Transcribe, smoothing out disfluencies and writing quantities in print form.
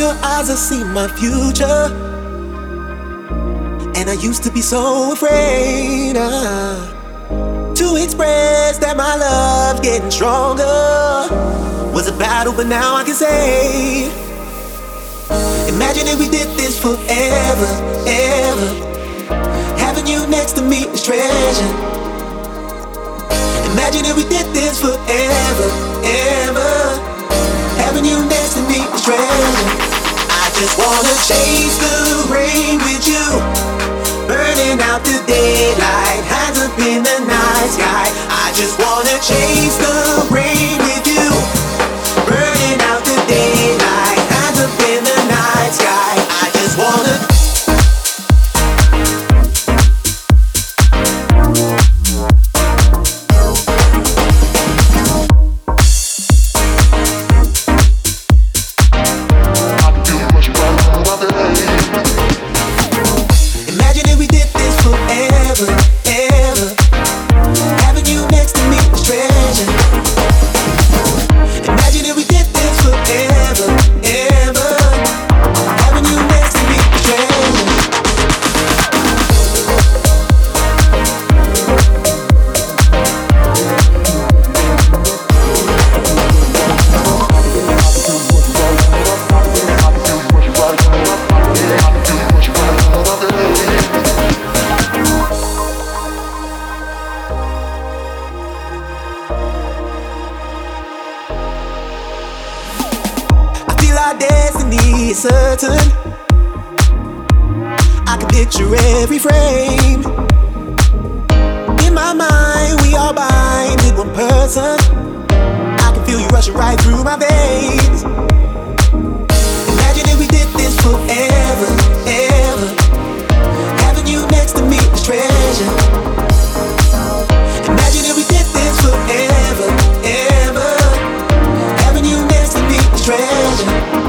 your eyes, I see my future. And I used to be so afraid to express that my love's getting stronger. Was a battle, but now I can say, imagine if we did this forever, ever. Having you next to me is treasure. Imagine if we did this forever, ever. Having you next to me is treasure. I just wanna chase the rain with you, burning out the daylight, hands up in the night sky. I just wanna chase the rain with you, burning out the daylight, hands up in the night sky. I just wanna. Our destiny is certain. I can picture every frame. In my mind, we all bind with one person. I can feel you rushing right through my veins. Imagine if we did this forever, ever. Having you next to me is treasure. Imagine if we did this forever, ever. Having you next to me is treasure.